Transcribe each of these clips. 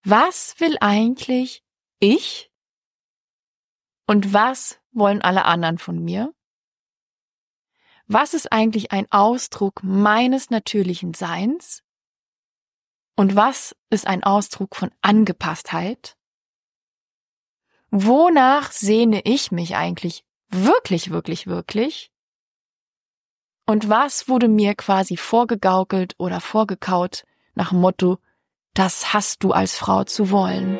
Was will eigentlich ich und was wollen alle anderen von mir? Was ist eigentlich ein Ausdruck meines natürlichen Seins? Und was ist ein Ausdruck von Angepasstheit? Wonach sehne ich mich eigentlich wirklich, wirklich, wirklich? Und was wurde mir quasi vorgegaukelt oder vorgekaut nach dem Motto, das hast du als Frau zu wollen?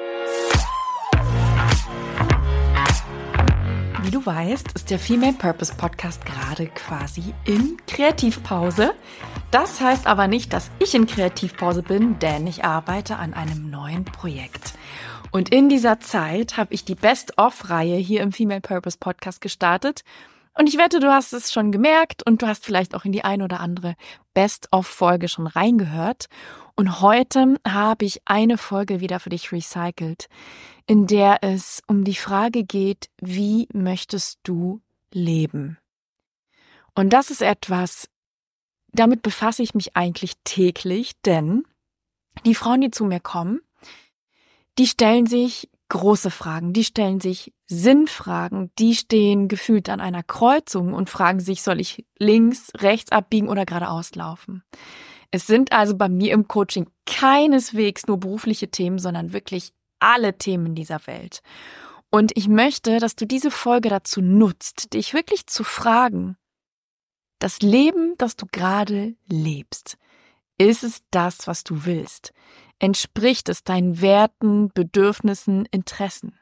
Wie du weißt, ist der Female Purpose Podcast gerade quasi in Kreativpause. Das heißt aber nicht, dass ich in Kreativpause bin, denn ich arbeite an einem neuen Projekt. Und in dieser Zeit habe ich die Best-of-Reihe hier im Female Purpose Podcast gestartet. Und ich wette, du hast es schon gemerkt und du hast vielleicht auch in die ein oder andere Best-of-Folge schon reingehört. Und heute habe ich eine Folge wieder für dich recycelt, in der es um die Frage geht, wie möchtest du leben? Und das ist etwas, damit befasse ich mich eigentlich täglich, denn die Frauen, die zu mir kommen, die stellen sich große Fragen, die stellen sich Sinnfragen, die stehen gefühlt an einer Kreuzung und fragen sich, soll ich links, rechts abbiegen oder geradeaus laufen? Es sind also bei mir im Coaching keineswegs nur berufliche Themen, sondern wirklich alle Themen dieser Welt. Und ich möchte, dass du diese Folge dazu nutzt, dich wirklich zu fragen, das Leben, das du gerade lebst, ist es das, was du willst? Entspricht es deinen Werten, Bedürfnissen, Interessen?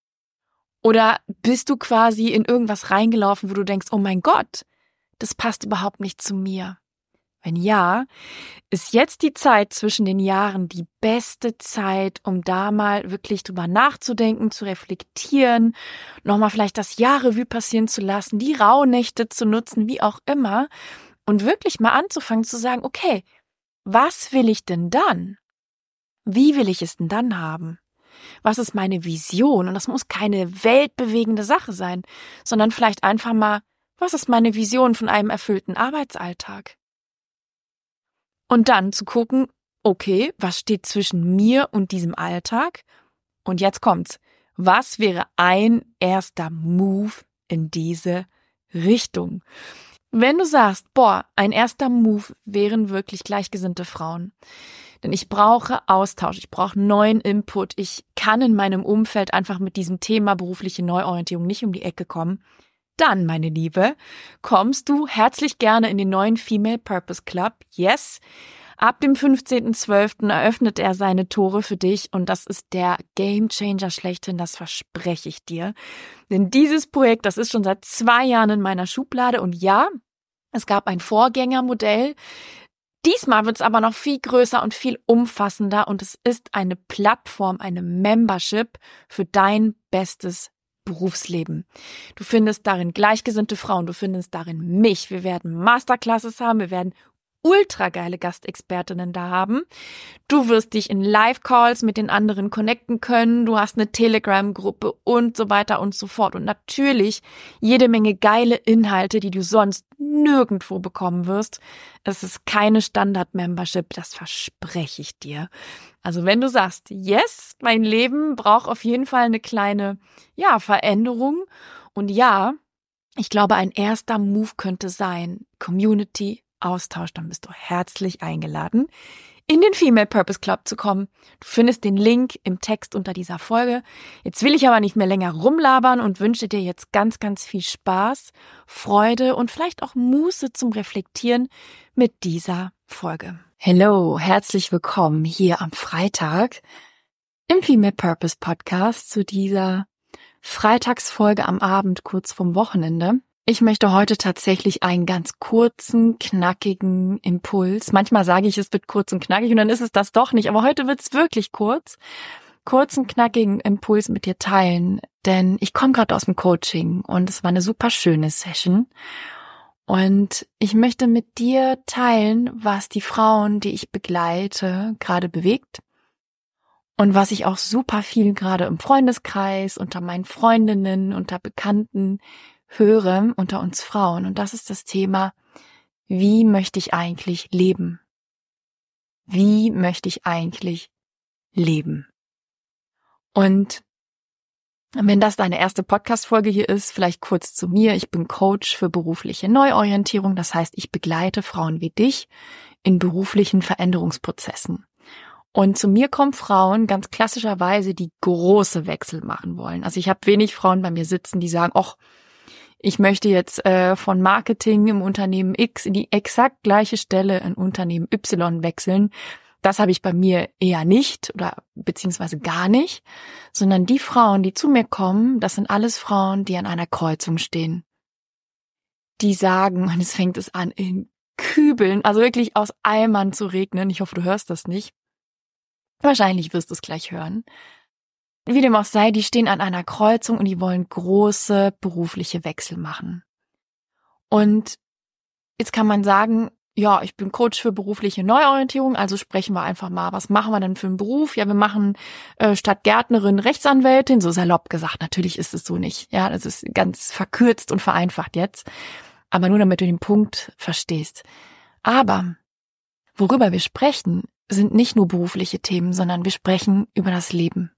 Oder bist du quasi in irgendwas reingelaufen, wo du denkst, oh mein Gott, das passt überhaupt nicht zu mir? Wenn ja, ist jetzt die Zeit zwischen den Jahren die beste Zeit, um da mal wirklich drüber nachzudenken, zu reflektieren, nochmal vielleicht das Jahr Revue passieren zu lassen, die Rauhnächte zu nutzen, wie auch immer, und wirklich mal anzufangen zu sagen, okay, was will ich denn dann? Wie will ich es denn dann haben? Was ist meine Vision? Und das muss keine weltbewegende Sache sein, sondern vielleicht einfach mal, was ist meine Vision von einem erfüllten Arbeitsalltag? Und dann zu gucken, okay, was steht zwischen mir und diesem Alltag? Und jetzt kommt's. Was wäre ein erster Move in diese Richtung? Wenn du sagst, ein erster Move wären wirklich gleichgesinnte Frauen. Denn ich brauche Austausch, ich brauche neuen Input. Ich kann in meinem Umfeld einfach mit diesem Thema berufliche Neuorientierung nicht um die Ecke kommen. Dann, meine Liebe, kommst du herzlich gerne in den neuen Female Purpose Club. Yes, ab dem 15.12. eröffnet er seine Tore für dich und das ist der Gamechanger schlechthin, das verspreche ich dir. Denn dieses Projekt, das ist schon seit 2 Jahren in meiner Schublade und ja, es gab ein Vorgängermodell. Diesmal wird es aber noch viel größer und viel umfassender und es ist eine Plattform, eine Membership für dein bestes Berufsleben. Du findest darin gleichgesinnte Frauen, du findest darin mich. Wir werden Masterclasses haben, wir werden ultra geile Gastexpertinnen da haben. Du wirst dich in Live-Calls mit den anderen connecten können. Du hast eine Telegram-Gruppe und so weiter und so fort. Und natürlich jede Menge geile Inhalte, die du sonst nirgendwo bekommen wirst. Es ist keine Standard-Membership, das verspreche ich dir. Also wenn du sagst, yes, mein Leben braucht auf jeden Fall eine kleine, Veränderung. Und ja, ich glaube, ein erster Move könnte sein, Community, Austausch, dann bist du herzlich eingeladen, in den Female Purpose Club zu kommen. Du findest den Link im Text unter dieser Folge. Jetzt will ich aber nicht mehr länger rumlabern und wünsche dir jetzt ganz, ganz viel Spaß, Freude und vielleicht auch Muße zum Reflektieren mit dieser Folge. Hello, herzlich willkommen hier am Freitag im Female Purpose Podcast zu dieser Freitagsfolge am Abend kurz vorm Wochenende. Ich möchte heute tatsächlich einen ganz kurzen, knackigen Impuls. Manchmal sage ich, es wird kurz und knackig und dann ist es das doch nicht. Aber heute wird es wirklich kurz. Kurzen, knackigen Impuls mit dir teilen. Denn ich komme gerade aus dem Coaching und es war eine super schöne Session. Und ich möchte mit dir teilen, was die Frauen, die ich begleite, gerade bewegt. Und was ich auch super viel gerade im Freundeskreis, unter meinen Freundinnen, unter Bekannten höre, unter uns Frauen. Und das ist das Thema, wie möchte ich eigentlich leben? Wie möchte ich eigentlich leben? Und wenn das deine erste Podcast-Folge hier ist, vielleicht kurz zu mir. Ich bin Coach für berufliche Neuorientierung. Das heißt, ich begleite Frauen wie dich in beruflichen Veränderungsprozessen. Und zu mir kommen Frauen ganz klassischerweise, die große Wechsel machen wollen. Also ich habe wenig Frauen bei mir sitzen, die sagen, ach, ich möchte jetzt von Marketing im Unternehmen X in die exakt gleiche Stelle in Unternehmen Y wechseln. Das habe ich bei mir eher nicht oder beziehungsweise gar nicht, sondern die Frauen, die zu mir kommen, das sind alles Frauen, die an einer Kreuzung stehen. Die sagen, und es fängt es an, in Kübeln, also wirklich aus Eimern zu regnen. Ich hoffe, du hörst das nicht. Wahrscheinlich wirst du es gleich hören. Wie dem auch sei, die stehen an einer Kreuzung und die wollen große berufliche Wechsel machen. Und jetzt kann man sagen, ja, ich bin Coach für berufliche Neuorientierung, also sprechen wir einfach mal, was machen wir denn für einen Beruf? Ja, wir machen statt Gärtnerin Rechtsanwältin, so salopp gesagt. Natürlich ist es so nicht. Ja, das ist ganz verkürzt und vereinfacht jetzt. Aber nur damit du den Punkt verstehst. Aber worüber wir sprechen, sind nicht nur berufliche Themen, sondern wir sprechen über das Leben.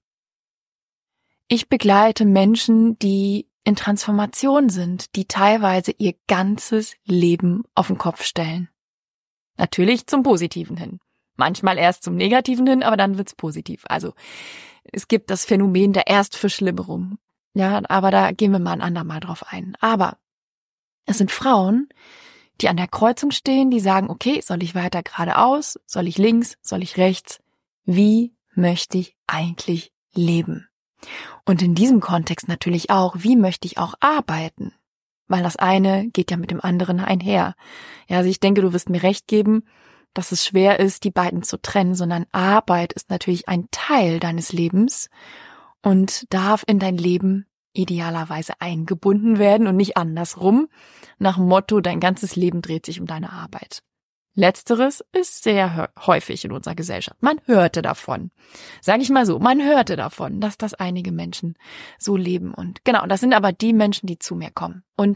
Ich begleite Menschen, die in Transformation sind, die teilweise ihr ganzes Leben auf den Kopf stellen. Natürlich zum Positiven hin. Manchmal erst zum Negativen hin, aber dann wird's positiv. Also es gibt das Phänomen der Erstverschlimmerung. Ja, aber da gehen wir mal ein andermal drauf ein. Aber es sind Frauen, die an der Kreuzung stehen, die sagen, okay, soll ich weiter geradeaus? Soll ich links? Soll ich rechts? Wie möchte ich eigentlich leben? Und in diesem Kontext natürlich auch, wie möchte ich auch arbeiten? Weil das eine geht ja mit dem anderen einher. Ja, also ich denke, du wirst mir recht geben, dass es schwer ist, die beiden zu trennen, sondern Arbeit ist natürlich ein Teil deines Lebens und darf in dein Leben idealerweise eingebunden werden und nicht andersrum, nach dem Motto, dein ganzes Leben dreht sich um deine Arbeit. Letzteres ist sehr häufig in unserer Gesellschaft. Man hörte davon. Sage ich mal so, man hörte davon, dass das einige Menschen so leben. Und genau, das sind aber die Menschen, die zu mir kommen. Und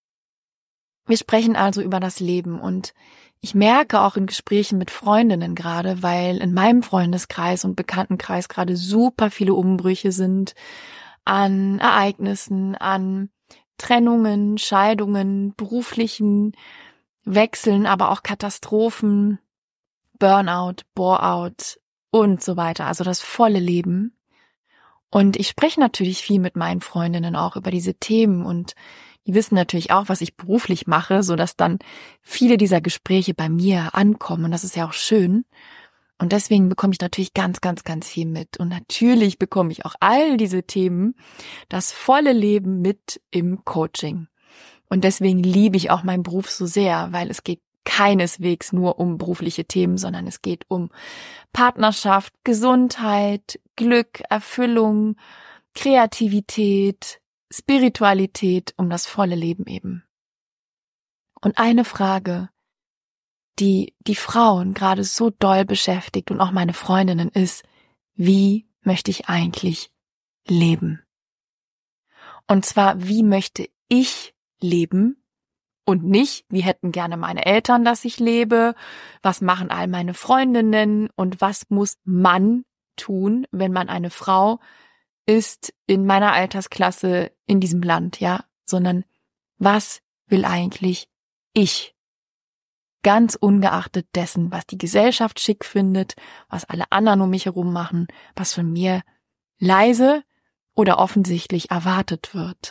wir sprechen also über das Leben. Und ich merke auch in Gesprächen mit Freundinnen gerade, weil in meinem Freundeskreis und Bekanntenkreis gerade super viele Umbrüche sind an Ereignissen, an Trennungen, Scheidungen, beruflichen Wechseln, aber auch Katastrophen, Burnout, Bore-out und so weiter. Also das volle Leben. Und ich spreche natürlich viel mit meinen Freundinnen auch über diese Themen und die wissen natürlich auch, was ich beruflich mache, sodass dann viele dieser Gespräche bei mir ankommen. Und das ist ja auch schön. Und deswegen bekomme ich natürlich ganz, ganz, ganz viel mit. Und natürlich bekomme ich auch all diese Themen, das volle Leben mit im Coaching. Und deswegen liebe ich auch meinen Beruf so sehr, weil es geht keineswegs nur um berufliche Themen, sondern es geht um Partnerschaft, Gesundheit, Glück, Erfüllung, Kreativität, Spiritualität, um das volle Leben eben. Und eine Frage, die die Frauen gerade so doll beschäftigt und auch meine Freundinnen ist, wie möchte ich eigentlich leben? Und zwar, wie möchte ich leben und nicht, wie hätten gerne meine Eltern, dass ich lebe, was machen all meine Freundinnen und was muss man tun, wenn man eine Frau ist in meiner Altersklasse in diesem Land, ja, sondern was will eigentlich ich? Ganz ungeachtet dessen, was die Gesellschaft schick findet, was alle anderen um mich herum machen, was von mir leise oder offensichtlich erwartet wird.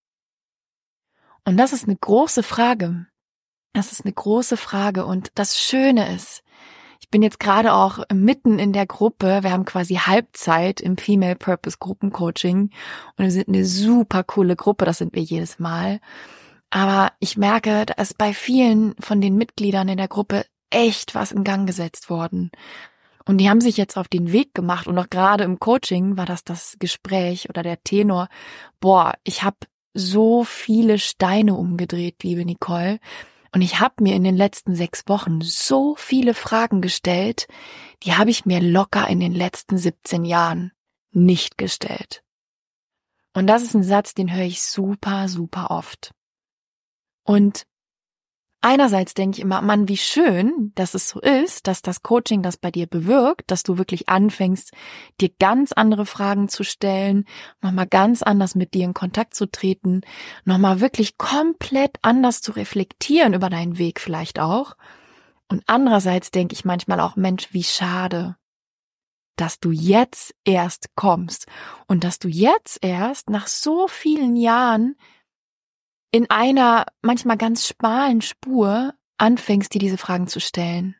Und das ist eine große Frage. Das ist eine große Frage. Und das Schöne ist, ich bin jetzt gerade auch mitten in der Gruppe. Wir haben quasi Halbzeit im Female Purpose Gruppencoaching. Und wir sind eine super coole Gruppe. Das sind wir jedes Mal. Aber ich merke, da ist bei vielen von den Mitgliedern in der Gruppe echt was in Gang gesetzt worden. Und die haben sich jetzt auf den Weg gemacht. Und auch gerade im Coaching war das Gespräch oder der Tenor. Boah, ich habe so viele Steine umgedreht, liebe Nicole. Und ich habe mir in den letzten 6 Wochen so viele Fragen gestellt, die habe ich mir locker in den letzten 17 Jahren nicht gestellt. Und das ist ein Satz, den höre ich super, super oft. Und einerseits denke ich immer, Mann, wie schön, dass es so ist, dass das Coaching das bei dir bewirkt, dass du wirklich anfängst, dir ganz andere Fragen zu stellen, nochmal ganz anders mit dir in Kontakt zu treten, nochmal wirklich komplett anders zu reflektieren über deinen Weg vielleicht auch. Und andererseits denke ich manchmal auch, Mensch, wie schade, dass du jetzt erst kommst und dass du jetzt erst nach so vielen Jahren in einer manchmal ganz schmalen Spur anfängst, dir diese Fragen zu stellen.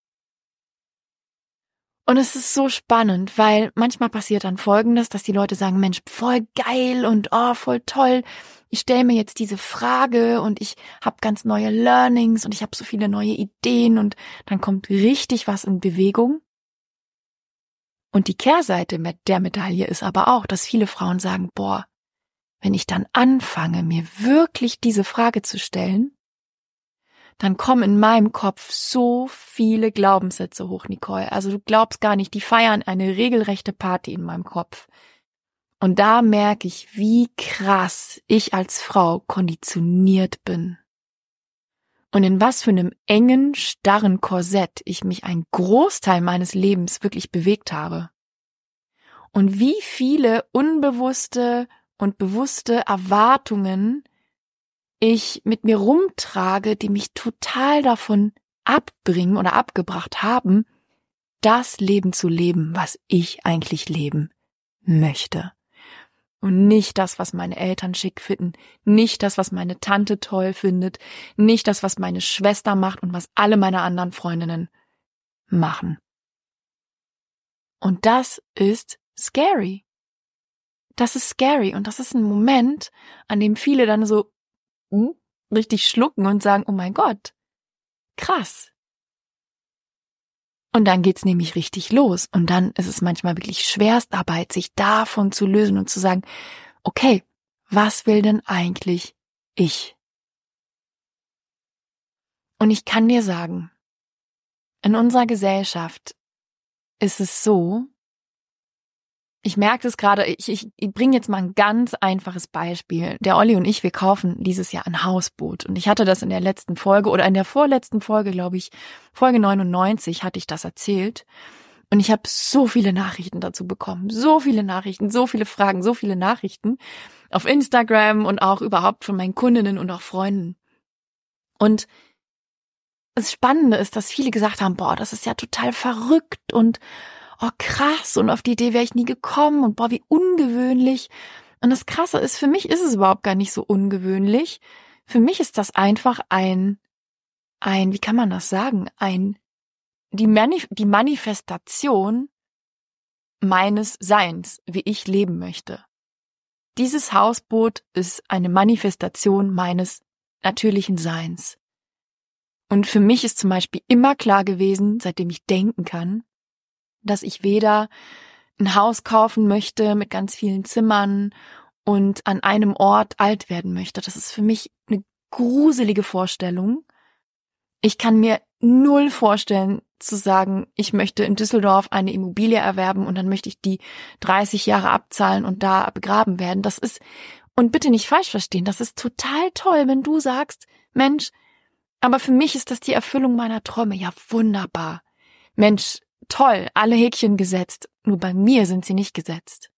Und es ist so spannend, weil manchmal passiert dann Folgendes, dass die Leute sagen, Mensch, voll geil und voll toll, ich stelle mir jetzt diese Frage und ich habe ganz neue Learnings und ich habe so viele neue Ideen und dann kommt richtig was in Bewegung. Und die Kehrseite der Medaille ist aber auch, dass viele Frauen sagen, boah, wenn ich dann anfange, mir wirklich diese Frage zu stellen, dann kommen in meinem Kopf so viele Glaubenssätze hoch, Nicole. Also du glaubst gar nicht, die feiern eine regelrechte Party in meinem Kopf. Und da merke ich, wie krass ich als Frau konditioniert bin. Und in was für einem engen, starren Korsett ich mich einen Großteil meines Lebens wirklich bewegt habe. Und wie viele unbewusste und bewusste Erwartungen ich mit mir rumtrage, die mich total davon abbringen oder abgebracht haben, das Leben zu leben, was ich eigentlich leben möchte. Und nicht das, was meine Eltern schick finden, nicht das, was meine Tante toll findet, nicht das, was meine Schwester macht und was alle meine anderen Freundinnen machen. Und das ist scary. Das ist scary und das ist ein Moment, an dem viele dann so richtig schlucken und sagen, oh mein Gott, krass. Und dann geht's nämlich richtig los und dann ist es manchmal wirklich Schwerstarbeit, sich davon zu lösen und zu sagen, okay, was will denn eigentlich ich? Und ich kann dir sagen, in unserer Gesellschaft ist es so, ich merke das gerade, ich bringe jetzt mal ein ganz einfaches Beispiel. Der Olli und ich, wir kaufen dieses Jahr ein Hausboot. Und ich hatte das in der letzten Folge oder in der vorletzten Folge, glaube ich, Folge 99 hatte ich das erzählt. Und ich habe so viele Nachrichten dazu bekommen. So viele Nachrichten, so viele Fragen, so viele Nachrichten auf Instagram und auch überhaupt von meinen Kundinnen und auch Freunden. Und das Spannende ist, dass viele gesagt haben, boah, das ist ja total verrückt und oh krass und auf die Idee wäre ich nie gekommen und boah, wie ungewöhnlich. Und das Krasse ist, für mich ist es überhaupt gar nicht so ungewöhnlich. Für mich ist das einfach wie kann man das sagen, die Manifestation meines Seins, wie ich leben möchte. Dieses Hausboot ist eine Manifestation meines natürlichen Seins. Und für mich ist zum Beispiel immer klar gewesen, seitdem ich denken kann, dass ich weder ein Haus kaufen möchte mit ganz vielen Zimmern und an einem Ort alt werden möchte. Das ist für mich eine gruselige Vorstellung. Ich kann mir null vorstellen, zu sagen, ich möchte in Düsseldorf eine Immobilie erwerben und dann möchte ich die 30 Jahre abzahlen und da begraben werden. Das ist, und bitte nicht falsch verstehen, das ist total toll, wenn du sagst, Mensch, aber für mich ist das die Erfüllung meiner Träume. Ja, wunderbar. Mensch, toll, alle Häkchen gesetzt, nur bei mir sind sie nicht gesetzt.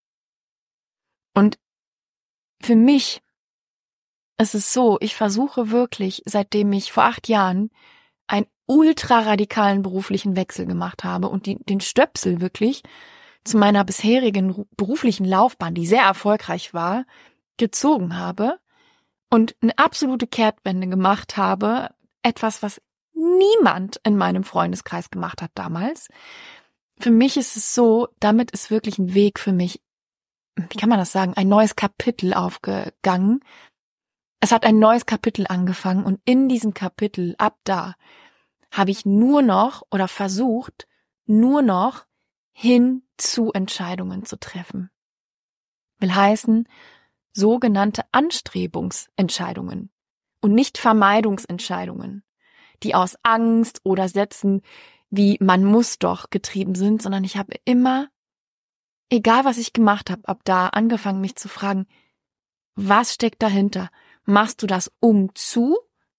Und für mich ist es so, ich versuche wirklich, seitdem ich vor 8 Jahren einen ultraradikalen beruflichen Wechsel gemacht habe und den Stöpsel wirklich zu meiner bisherigen beruflichen Laufbahn, die sehr erfolgreich war, gezogen habe und eine absolute Kehrtwende gemacht habe, etwas, was niemand in meinem Freundeskreis gemacht hat damals. Für mich ist es so, damit ist wirklich ein Weg für mich, wie kann man das sagen, ein neues Kapitel aufgegangen. Es hat ein neues Kapitel angefangen und in diesem Kapitel, ab da, habe ich nur noch oder versucht, nur noch hin zu Entscheidungen zu treffen. Will heißen, sogenannte Anstrebungsentscheidungen und nicht Vermeidungsentscheidungen, die aus Angst oder Sätzen wie man muss doch getrieben sind, sondern ich habe immer, egal was ich gemacht habe, ab da angefangen, mich zu fragen, was steckt dahinter? Machst du das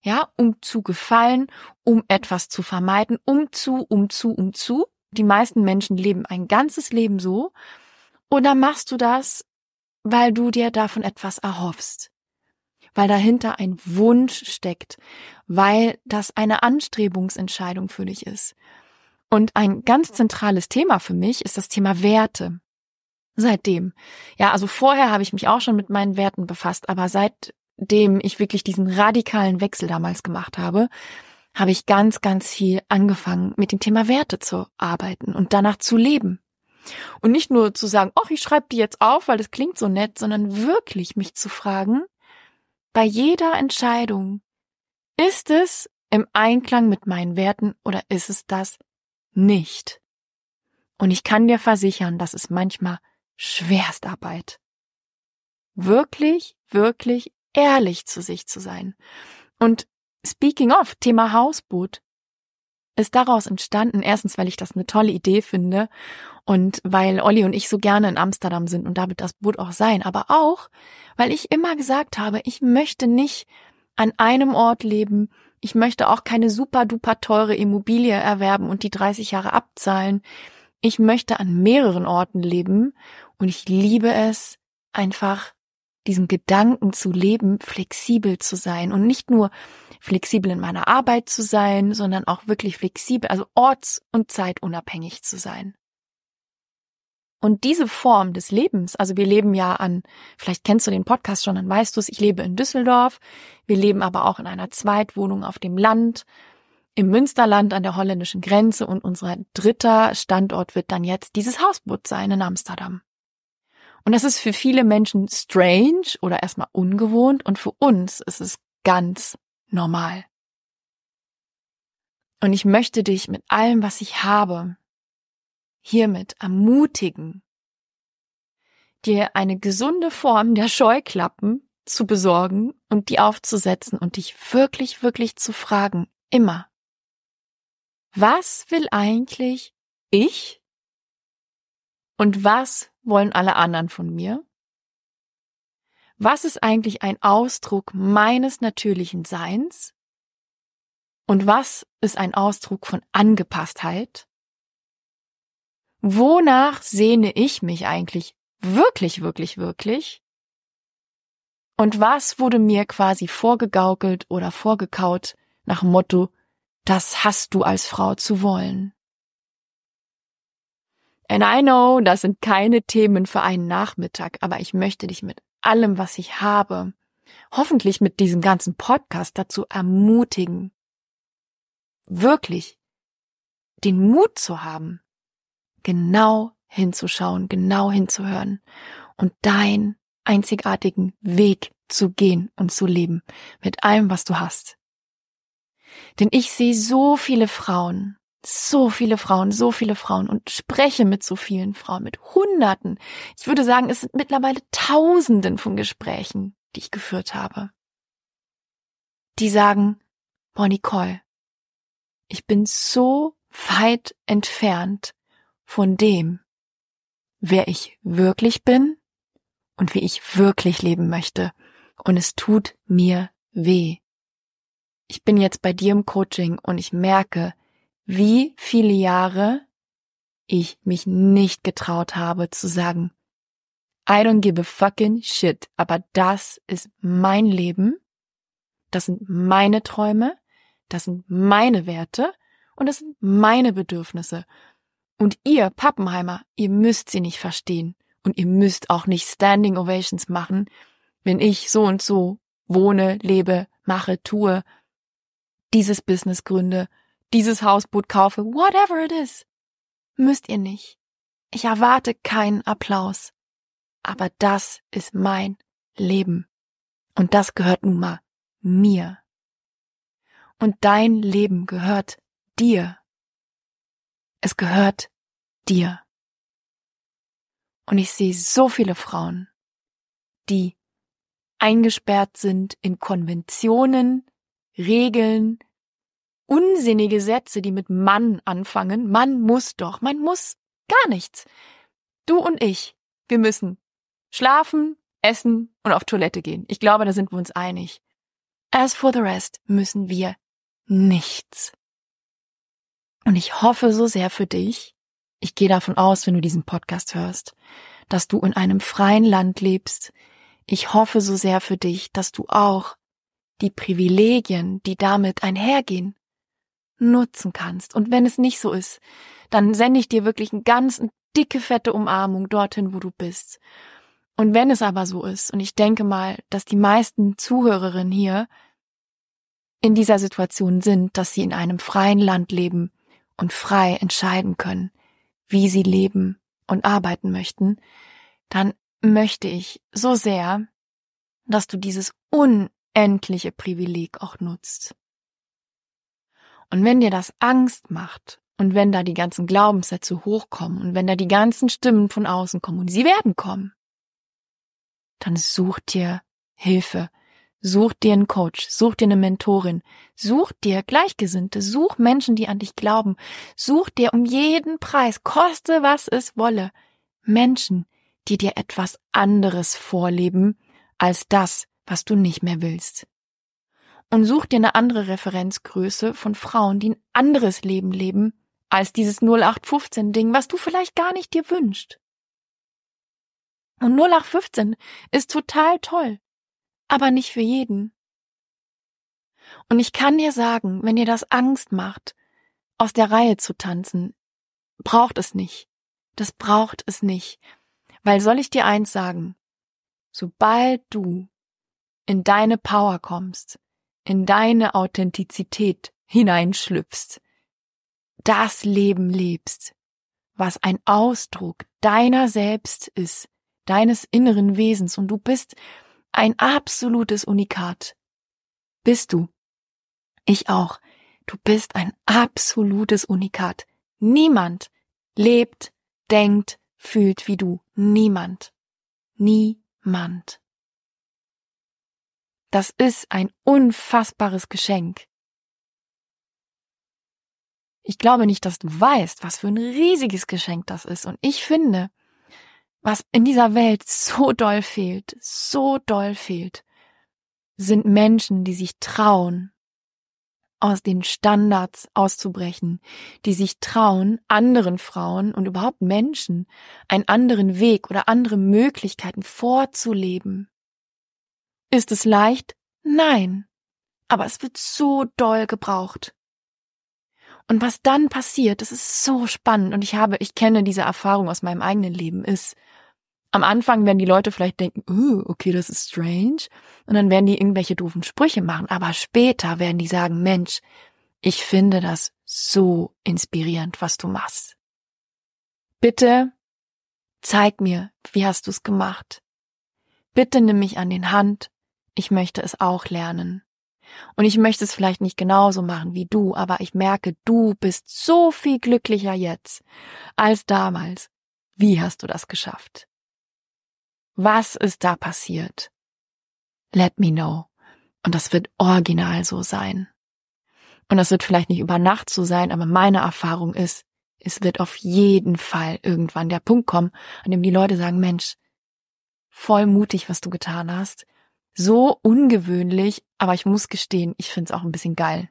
Ja, um zu gefallen, um etwas zu vermeiden, um zu. Die meisten Menschen leben ein ganzes Leben so. Oder machst du das, weil du dir davon etwas erhoffst? Weil dahinter ein Wunsch steckt, weil das eine Anstrebungsentscheidung für dich ist. Und ein ganz zentrales Thema für mich ist das Thema Werte. Seitdem. Ja, also vorher habe ich mich auch schon mit meinen Werten befasst, aber seitdem ich wirklich diesen radikalen Wechsel damals gemacht habe, habe ich ganz, ganz viel angefangen, mit dem Thema Werte zu arbeiten und danach zu leben. Und nicht nur zu sagen, ach, ich schreibe die jetzt auf, weil das klingt so nett, sondern wirklich mich zu fragen, bei jeder Entscheidung, ist es im Einklang mit meinen Werten oder ist es das nicht? Und ich kann dir versichern, das ist manchmal Schwerstarbeit. Wirklich, wirklich ehrlich zu sich zu sein. Und speaking of, Thema Hausboot ist daraus entstanden, erstens, weil ich das eine tolle Idee finde und weil Olli und ich so gerne in Amsterdam sind und da wird das Boot auch sein, aber auch, weil ich immer gesagt habe, ich möchte nicht an einem Ort leben, ich möchte auch keine super duper teure Immobilie erwerben und die 30 Jahre abzahlen. Ich möchte an mehreren Orten leben und ich liebe es, einfach diesen Gedanken zu leben, flexibel zu sein und nicht nur flexibel in meiner Arbeit zu sein, sondern auch wirklich flexibel, also orts- und zeitunabhängig zu sein. Und diese Form des Lebens, also wir leben ja vielleicht kennst du den Podcast schon, dann weißt du es, ich lebe in Düsseldorf, wir leben aber auch in einer Zweitwohnung auf dem Land, im Münsterland an der holländischen Grenze und unser dritter Standort wird dann jetzt dieses Hausboot sein in Amsterdam. Und das ist für viele Menschen strange oder erstmal ungewohnt und für uns ist es ganz normal. Und ich möchte dich mit allem, was ich habe, hiermit ermutigen, dir eine gesunde Form der Scheuklappen zu besorgen und die aufzusetzen und dich wirklich, wirklich zu fragen, immer, was will eigentlich ich und was wollen alle anderen von mir? Was ist eigentlich ein Ausdruck meines natürlichen Seins? Und was ist ein Ausdruck von Angepasstheit? Wonach sehne ich mich eigentlich wirklich, wirklich, wirklich? Und was wurde mir quasi vorgegaukelt oder vorgekaut nach dem Motto, das hast du als Frau zu wollen? And I know, das sind keine Themen für einen Nachmittag, aber ich möchte dich mit allem, was ich habe, hoffentlich mit diesem ganzen Podcast dazu ermutigen, wirklich den Mut zu haben, genau hinzuschauen, genau hinzuhören und deinen einzigartigen Weg zu gehen und zu leben mit allem, was du hast. Denn ich sehe so viele Frauen und spreche mit so vielen Frauen, mit Hunderten. Ich würde sagen, es sind mittlerweile Tausenden von Gesprächen, die ich geführt habe. Die sagen, boah, Nicole, ich bin so weit entfernt von dem, wer ich wirklich bin und wie ich wirklich leben möchte. Und es tut mir weh. Ich bin jetzt bei dir im Coaching und ich merke, wie viele Jahre ich mich nicht getraut habe zu sagen, I don't give a fucking shit, aber das ist mein Leben, das sind meine Träume, das sind meine Werte und das sind meine Bedürfnisse. Und ihr Pappenheimer, ihr müsst sie nicht verstehen und ihr müsst auch nicht Standing Ovations machen, wenn ich so und so wohne, lebe, mache, tue, dieses Business gründe, dieses Hausboot kaufe, whatever it is. Müsst ihr nicht. Ich erwarte keinen Applaus. Aber das ist mein Leben. Und das gehört nun mal mir. Und dein Leben gehört dir. Es gehört dir. Und ich sehe so viele Frauen, die eingesperrt sind in Konventionen, Regeln, unsinnige Sätze, die mit Mann anfangen. Man muss doch, man muss gar nichts. Du und ich, wir müssen schlafen, essen und auf Toilette gehen. Ich glaube, da sind wir uns einig. As for the rest müssen wir nichts. Und ich hoffe so sehr für dich, ich gehe davon aus, wenn du diesen Podcast hörst, dass du in einem freien Land lebst. Ich hoffe so sehr für dich, dass du auch die Privilegien, die damit einhergehen, nutzen kannst. Und wenn es nicht so ist, dann sende ich dir wirklich eine ganz dicke, fette Umarmung dorthin, wo du bist. Und wenn es aber so ist, und ich denke mal, dass die meisten Zuhörerinnen hier in dieser Situation sind, dass sie in einem freien Land leben und frei entscheiden können, wie sie leben und arbeiten möchten, dann möchte ich so sehr, dass du dieses unendliche Privileg auch nutzt. Und wenn dir das Angst macht und wenn da die ganzen Glaubenssätze hochkommen und wenn da die ganzen Stimmen von außen kommen, und sie werden kommen, dann such dir Hilfe, such dir einen Coach, such dir eine Mentorin, such dir Gleichgesinnte, such Menschen, die an dich glauben, such dir um jeden Preis, koste was es wolle, Menschen, die dir etwas anderes vorleben als das, was du nicht mehr willst. Und such dir eine andere Referenzgröße von Frauen, die ein anderes Leben leben, als dieses 0815-Ding, was du vielleicht gar nicht dir wünschst. Und 0815 ist total toll, aber nicht für jeden. Und ich kann dir sagen, wenn dir das Angst macht, aus der Reihe zu tanzen, braucht es nicht. Das braucht es nicht. Weil soll ich dir eins sagen, sobald du in deine Power kommst, in deine Authentizität hineinschlüpfst, das Leben lebst, was ein Ausdruck deiner selbst ist, deines inneren Wesens, und du bist ein absolutes Unikat. Bist du. Ich auch. Du bist ein absolutes Unikat. Niemand lebt, denkt, fühlt wie du. Niemand. Niemand. Das ist ein unfassbares Geschenk. Ich glaube nicht, dass du weißt, was für ein riesiges Geschenk das ist. Und ich finde, was in dieser Welt so doll fehlt, sind Menschen, die sich trauen, aus den Standards auszubrechen, die sich trauen, anderen Frauen und überhaupt Menschen einen anderen Weg oder andere Möglichkeiten vorzuleben. Ist es leicht? Nein. Aber es wird so doll gebraucht. Und was dann passiert, das ist so spannend, und ich kenne diese Erfahrung aus meinem eigenen Leben, ist, am Anfang werden die Leute vielleicht denken, okay, das ist strange, und dann werden die irgendwelche doofen Sprüche machen, aber später werden die sagen, Mensch, ich finde das so inspirierend, was du machst. Bitte zeig mir, wie hast du es gemacht? Bitte nimm mich an die Hand, ich möchte es auch lernen. Und ich möchte es vielleicht nicht genauso machen wie du, aber ich merke, du bist so viel glücklicher jetzt als damals. Wie hast du das geschafft? Was ist da passiert? Let me know. Und das wird original so sein. Und das wird vielleicht nicht über Nacht so sein, aber meine Erfahrung ist, es wird auf jeden Fall irgendwann der Punkt kommen, an dem die Leute sagen, Mensch, voll mutig, was du getan hast. So ungewöhnlich, aber ich muss gestehen, ich find's auch ein bisschen geil.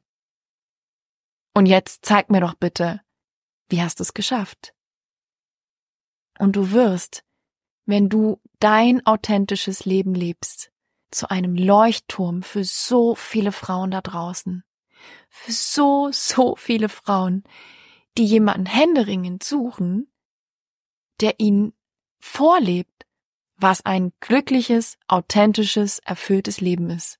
Und jetzt zeig mir doch bitte, wie hast du es geschafft? Und du wirst, wenn du dein authentisches Leben lebst, zu einem Leuchtturm für so viele Frauen da draußen. Für so viele Frauen, die jemanden händeringend suchen, der ihnen vorlebt, was ein glückliches, authentisches, erfülltes Leben ist.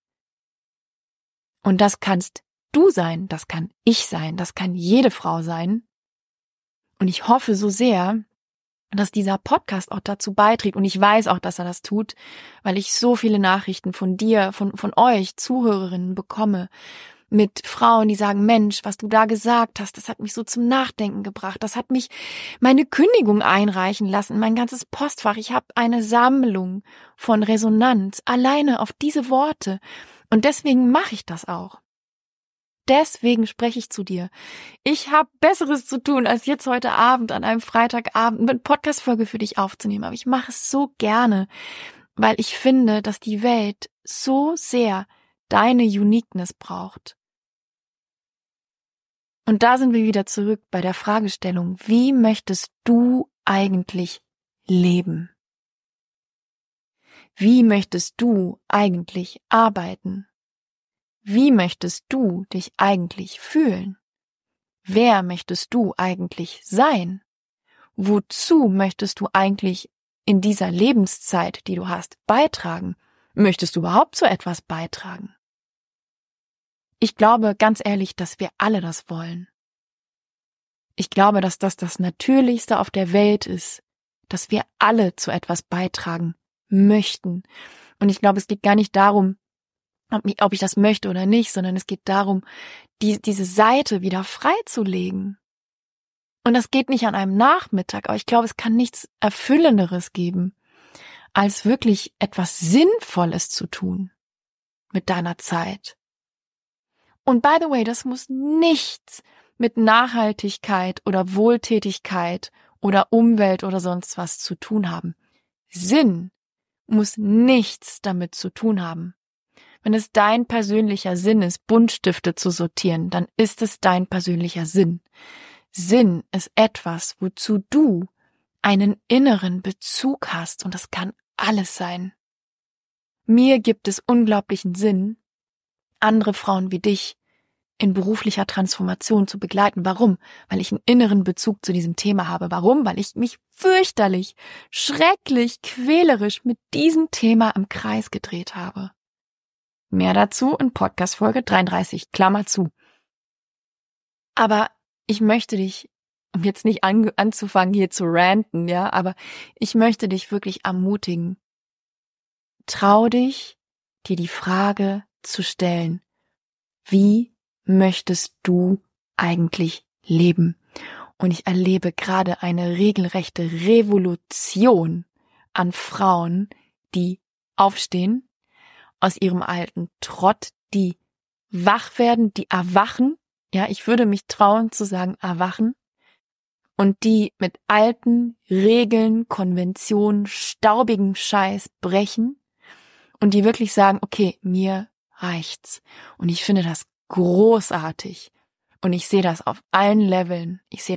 Und das kannst du sein, das kann ich sein, das kann jede Frau sein. Und ich hoffe so sehr, dass dieser Podcast auch dazu beiträgt. Und ich weiß auch, dass er das tut, weil ich so viele Nachrichten von dir, von euch Zuhörerinnen bekomme, mit Frauen, die sagen, Mensch, was du da gesagt hast, das hat mich so zum Nachdenken gebracht. Das hat mich meine Kündigung einreichen lassen, mein ganzes Postfach. Ich habe eine Sammlung von Resonanz alleine auf diese Worte. Und deswegen mache ich das auch. Deswegen spreche ich zu dir. Ich habe Besseres zu tun, als jetzt heute Abend an einem Freitagabend eine Podcast-Folge für dich aufzunehmen. Aber ich mache es so gerne, weil ich finde, dass die Welt so sehr deine Uniqueness braucht. Und da sind wir wieder zurück bei der Fragestellung, wie möchtest du eigentlich leben? Wie möchtest du eigentlich arbeiten? Wie möchtest du dich eigentlich fühlen? Wer möchtest du eigentlich sein? Wozu möchtest du eigentlich in dieser Lebenszeit, die du hast, beitragen? Möchtest du überhaupt so etwas beitragen? Ich glaube ganz ehrlich, dass wir alle das wollen. Ich glaube, dass das Natürlichste auf der Welt ist, dass wir alle zu etwas beitragen möchten. Und ich glaube, es geht gar nicht darum, ob ich das möchte oder nicht, sondern es geht darum, diese Seite wieder freizulegen. Und das geht nicht an einem Nachmittag, aber ich glaube, es kann nichts Erfüllenderes geben, als wirklich etwas Sinnvolles zu tun mit deiner Zeit. Und by the way, das muss nichts mit Nachhaltigkeit oder Wohltätigkeit oder Umwelt oder sonst was zu tun haben. Sinn muss nichts damit zu tun haben. Wenn es dein persönlicher Sinn ist, Buntstifte zu sortieren, dann ist es dein persönlicher Sinn. Sinn ist etwas, wozu du einen inneren Bezug hast, und das kann alles sein. Mir gibt es unglaublichen Sinn, andere Frauen wie dich in beruflicher Transformation zu begleiten. Warum? Weil ich einen inneren Bezug zu diesem Thema habe. Warum? Weil ich mich fürchterlich, schrecklich, quälerisch mit diesem Thema im Kreis gedreht habe. Mehr dazu in Podcast-Folge 33, Klammer zu. Aber ich möchte dich, um jetzt nicht anzufangen hier zu ranten, ja, aber ich möchte dich wirklich ermutigen. Trau dich, dir die Frage zu stellen, wie möchtest du eigentlich leben? Und ich erlebe gerade eine regelrechte Revolution an Frauen, die aufstehen aus ihrem alten Trott, die wach werden, die erwachen. Ja, ich würde mich trauen zu sagen erwachen. Und die mit alten Regeln, Konventionen, staubigem Scheiß brechen. Und die wirklich sagen, okay, mir reicht's. Und ich finde das großartig. Und ich sehe das auf allen Leveln.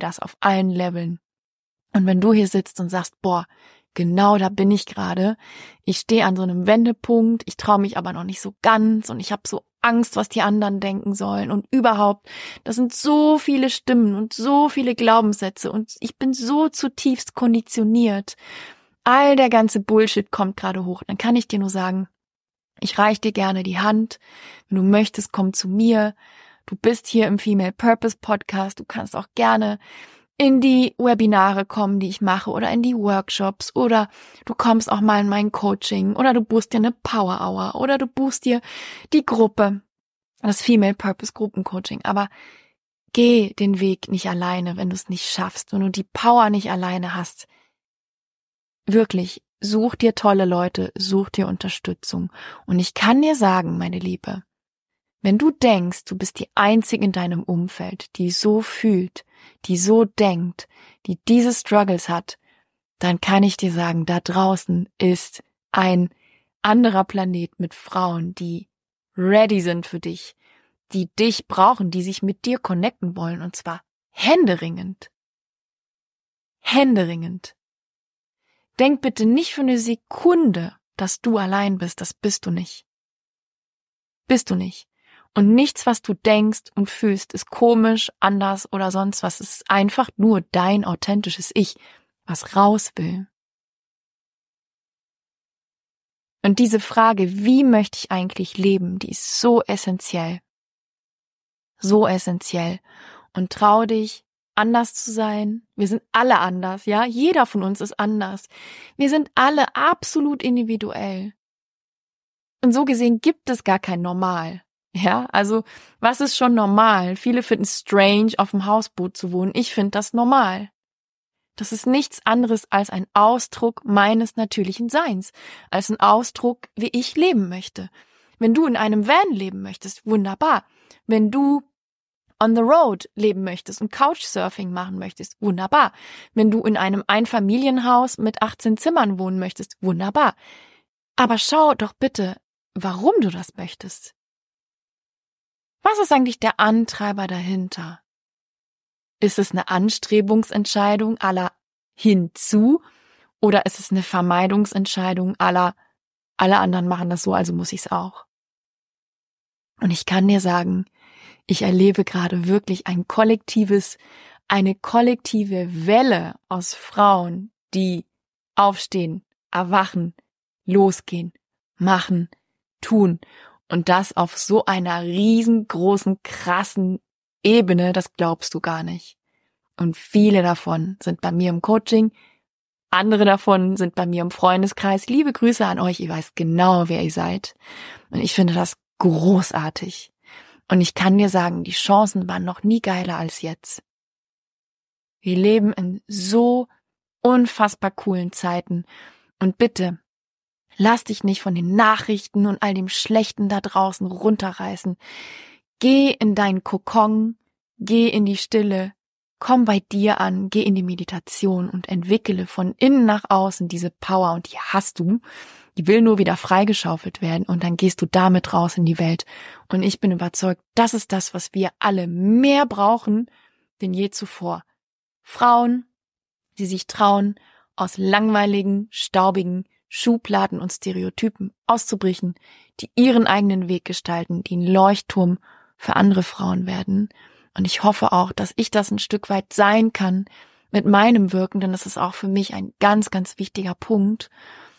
Und wenn du hier sitzt und sagst, boah, genau da bin ich gerade. Ich stehe an so einem Wendepunkt, ich traue mich aber noch nicht so ganz und ich habe so Angst, was die anderen denken sollen und überhaupt, das sind so viele Stimmen und so viele Glaubenssätze und ich bin so zutiefst konditioniert. All der ganze Bullshit kommt gerade hoch. Dann kann ich dir nur sagen, ich reiche dir gerne die Hand. Wenn du möchtest, komm zu mir. Du bist hier im Female Purpose Podcast. Du kannst auch gerne in die Webinare kommen, die ich mache, oder in die Workshops, oder du kommst auch mal in mein Coaching, oder du buchst dir eine Power Hour, oder du buchst dir die Gruppe, das Female Purpose Gruppencoaching. Aber geh den Weg nicht alleine, wenn du es nicht schaffst, wenn du die Power nicht alleine hast. Wirklich, such dir tolle Leute, such dir Unterstützung. Und ich kann dir sagen, meine Liebe, wenn du denkst, du bist die Einzige in deinem Umfeld, die so fühlt, die so denkt, die diese Struggles hat, dann kann ich dir sagen, da draußen ist ein anderer Planet mit Frauen, die ready sind für dich, die dich brauchen, die sich mit dir connecten wollen, und zwar händeringend. Händeringend. Denk bitte nicht für eine Sekunde, dass du allein bist, das bist du nicht. Bist du nicht. Und nichts, was du denkst und fühlst, ist komisch, anders oder sonst was. Es ist einfach nur dein authentisches Ich, was raus will. Und diese Frage, wie möchte ich eigentlich leben, die ist so essentiell. So essentiell. Und trau dich, anders zu sein. Wir sind alle anders, ja? Jeder von uns ist anders. Wir sind alle absolut individuell. Und so gesehen gibt es gar kein Normal. Ja, also was ist schon normal? Viele finden es strange, auf dem Hausboot zu wohnen. Ich finde das normal. Das ist nichts anderes als ein Ausdruck meines natürlichen Seins, als ein Ausdruck, wie ich leben möchte. Wenn du in einem Van leben möchtest, wunderbar. Wenn du on the road leben möchtest und Couchsurfing machen möchtest, wunderbar. Wenn du in einem Einfamilienhaus mit 18 Zimmern wohnen möchtest, wunderbar. Aber schau doch bitte, warum du das möchtest. Was ist eigentlich der Antreiber dahinter? Ist es eine Anstrebungsentscheidung à la hinzu oder ist es eine Vermeidungsentscheidung à la alle anderen machen das so, also muss ich's auch? Und ich kann dir sagen, ich erlebe gerade wirklich eine kollektive Welle aus Frauen, die aufstehen, erwachen, losgehen, machen, tun und das auf so einer riesengroßen, krassen Ebene, das glaubst du gar nicht. Und viele davon sind bei mir im Coaching, andere davon sind bei mir im Freundeskreis. Liebe Grüße an euch, ihr weißt genau, wer ihr seid. Und ich finde das großartig. Und ich kann dir sagen, die Chancen waren noch nie geiler als jetzt. Wir leben in so unfassbar coolen Zeiten. Und bitte, lass dich nicht von den Nachrichten und all dem Schlechten da draußen runterreißen. Geh in deinen Kokon, geh in die Stille, komm bei dir an, geh in die Meditation und entwickle von innen nach außen diese Power und die hast du. Die will nur wieder freigeschaufelt werden und dann gehst du damit raus in die Welt. Und ich bin überzeugt, das ist das, was wir alle mehr brauchen denn je zuvor. Frauen, die sich trauen, aus langweiligen, staubigen Schubladen und Stereotypen auszubrechen, die ihren eigenen Weg gestalten, die ein Leuchtturm für andere Frauen werden. Und ich hoffe auch, dass ich das ein Stück weit sein kann mit meinem Wirken, denn das ist auch für mich ein ganz, ganz wichtiger Punkt.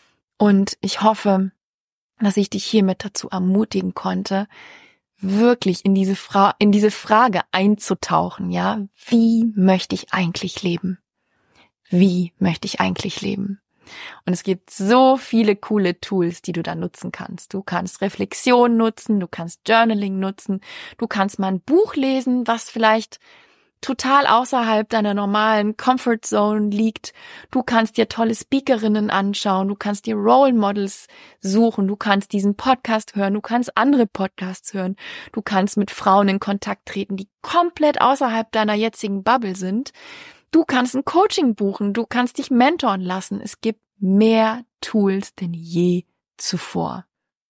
Und ich hoffe, dass ich dich hiermit dazu ermutigen konnte, wirklich in diese Frage einzutauchen, ja? Wie möchte ich eigentlich leben? Wie möchte ich eigentlich leben? Und es gibt so viele coole Tools, die du da nutzen kannst. Du kannst Reflexion nutzen, du kannst Journaling nutzen, du kannst mal ein Buch lesen, was vielleicht total außerhalb deiner normalen Comfort Zone liegt. Du kannst dir tolle Speakerinnen anschauen, du kannst dir Role Models suchen, du kannst diesen Podcast hören, du kannst andere Podcasts hören, du kannst mit Frauen in Kontakt treten, die komplett außerhalb deiner jetzigen Bubble sind. Du kannst ein Coaching buchen, du kannst dich mentoren lassen. Es gibt mehr Tools denn je zuvor.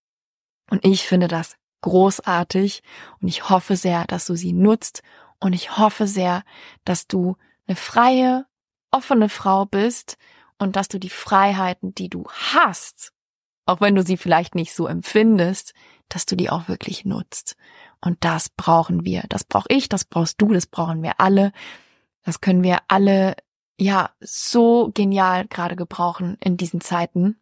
Und ich finde das großartig und ich hoffe sehr, dass du sie nutzt und ich hoffe sehr, dass du eine freie, offene Frau bist und dass du die Freiheiten, die du hast, auch wenn du sie vielleicht nicht so empfindest, dass du die auch wirklich nutzt. Und das brauchen wir. Das brauche ich, das brauchst du, das brauchen wir alle. Das können wir alle, ja, so genial gerade gebrauchen in diesen Zeiten.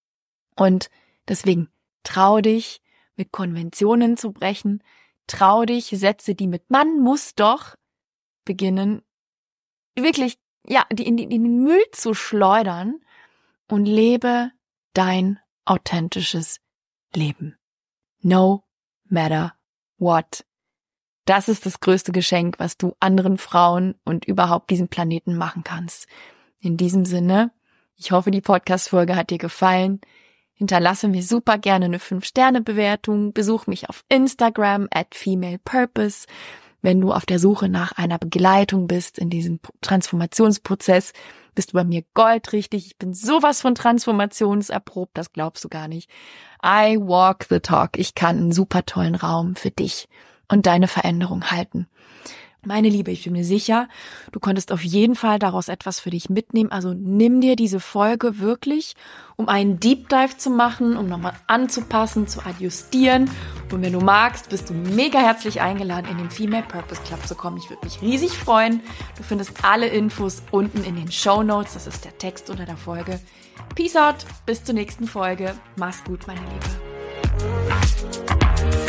Und deswegen trau dich, mit Konventionen zu brechen. Trau dich, Sätze, die mit "man muss doch" beginnen, wirklich, ja, die in den Müll zu schleudern und lebe dein authentisches Leben. No matter what. Das ist das größte Geschenk, was du anderen Frauen und überhaupt diesem Planeten machen kannst. In diesem Sinne, ich hoffe, die Podcast-Folge hat dir gefallen. Hinterlasse mir super gerne eine 5-Sterne-Bewertung. Besuch mich auf Instagram @FemalePurpose. Wenn du auf der Suche nach einer Begleitung bist in diesem Transformationsprozess, bist du bei mir goldrichtig. Ich bin sowas von transformationserprobt, das glaubst du gar nicht. I walk the talk. Ich kann einen super tollen Raum für dich und deine Veränderung halten. Meine Liebe, ich bin mir sicher, du konntest auf jeden Fall daraus etwas für dich mitnehmen. Also nimm dir diese Folge wirklich, um einen Deep Dive zu machen, um nochmal anzupassen, zu adjustieren. Und wenn du magst, bist du mega herzlich eingeladen, in den Female Purpose Club zu kommen. Ich würde mich riesig freuen. Du findest alle Infos unten in den Shownotes. Das ist der Text unter der Folge. Peace out, bis zur nächsten Folge. Mach's gut, meine Liebe.